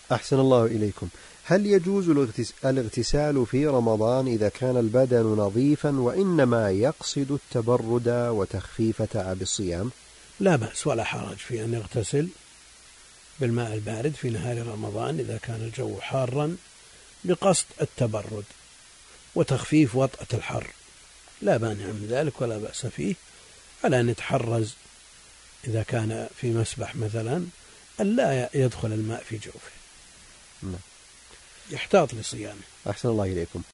أحسن الله إليكم. هل يجوز الاغتسال في رمضان إذا كان البدن نظيفا وإنما يقصد التبرد وتخفيف تعب الصيام؟ لا بأس ولا حرج في أن يغتسل بالماء البارد في نهار رمضان إذا كان الجو حارا بقصد التبرد وتخفيف وطأة الحر، لا مانع من ذلك ولا بأس فيه، على أن يتحرز إذا كان في مسبح مثلا أن لا يدخل الماء في جوفه، يحتاط لصيامه. أحسن الله إليكم.